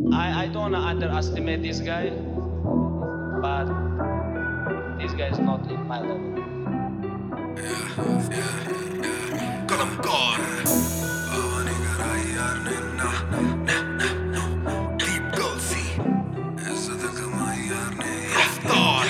I don't underestimate this guy, but this guy is not in my level. Kalamkar Avani garai yaar ne na Deep Gulsi Izzat kamai yaar ne Raftar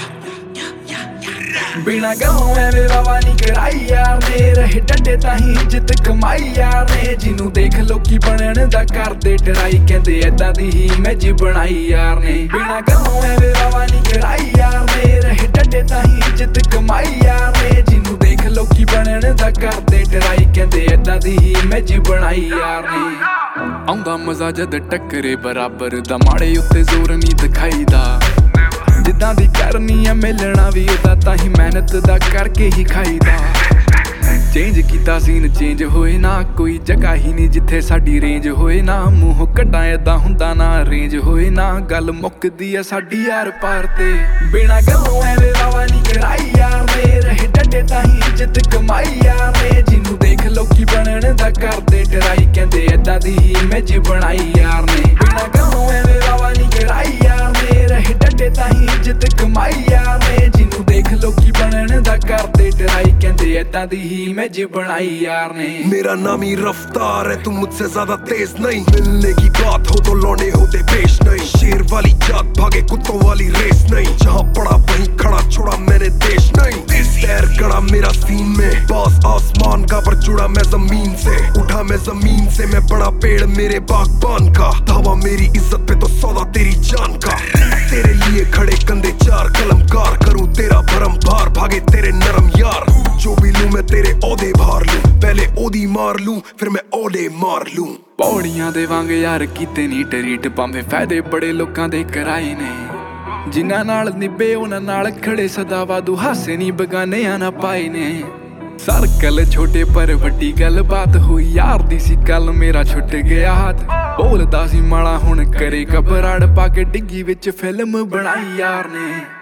बिना गलों एवें वावा नहीं कराई यार ने रहे डंडे ताही इज्जत कमाई यार ने जिन्नू देख लोकी बनन दा करदे डराई कहंदे ऐदां दी ही मैं जी बनाई यार ने बिना गलों एवें वावा नहीं कराई यार ने रहे डंडे ताही इज्जत कमाई यार ने जिन्नू देख लोकी बनन दा करदे डराई कहंदे ऐदां दी ही मैं जी बनाई यार ने आउंदा मजा जद टक्करे बराबर दा माड़े उत्ते जोर नहीं दिखाईदा जिद्दां दी करनी है मिलना भी उदा ताही मेहनत दा करके ही खाईदा चेंज कीता सीन चेंज होए ना कोई जगह ही नहीं जिथे साडी रेंज होए ना मूंह कड्डां ऐदां हुंदा ना रेंज होए ना गल मुकदी है साडी यार पार ते बिना गलों एवें वावा नहीं कराई यार ने रहे डंडे ताही इज्जत कमाई यार ने जिन्नू देख लोकी बनन दा करदे डराई कहंदे ऐदां दी ही मैं जी बनाई यार ने बिना गलों एवें वावा नहीं कराई यार ने रहे डंडे ताही इज्जत कमाई यार ने जिन्नू देख लोकी बनन दा करदे डराई कहंदे ऐदां दी ही मैं जी बनाई यार ने मेरा नाम ही रफ्तार है तू मुझसे ज्यादा तेज नहीं मिलने की बात हो तो लौंडे होते पेश नहीं शेर वाली जात भागे कुत्तों वाली रेस नहीं जहाँ पड़ा वहीं खड़ा छोड़ा मैंने देश नहीं पैर गड़ा मेरा सीन में बास आसमान का पर जुड़ा मैं जमीन से उठा मैं जमीन से मैं बड़ा पेड़ मेरे बागबान का धावा मेरी इज्जत पे तो सौदा तेरी जान का तेरे लिए खड़े कंधे चार कलमकार करूं तेरा भरम भार भागे तेरे नरम यार जो भी लूं मैं तेरे औदे भार लूं पहले ओदी मार लूं फिर मैं औदे मार लूं पौड़ियां दे वांग यार कीते नी टरीट भावें फायदे बड़े लोकां दे कराए ने जिन्हां नाल निभे उन्हां नाल खड़े सदा वादू हासे नी बगानेयां ना पाए ने सर्कल छोटे पर वड्डी गल बात हुई यार दी सी कल मेरा छुट गया हाथ बोलदा सी माड़ा हुण करे घबराड़ पा के डिग्गी विच फिल्म बनाई यार ने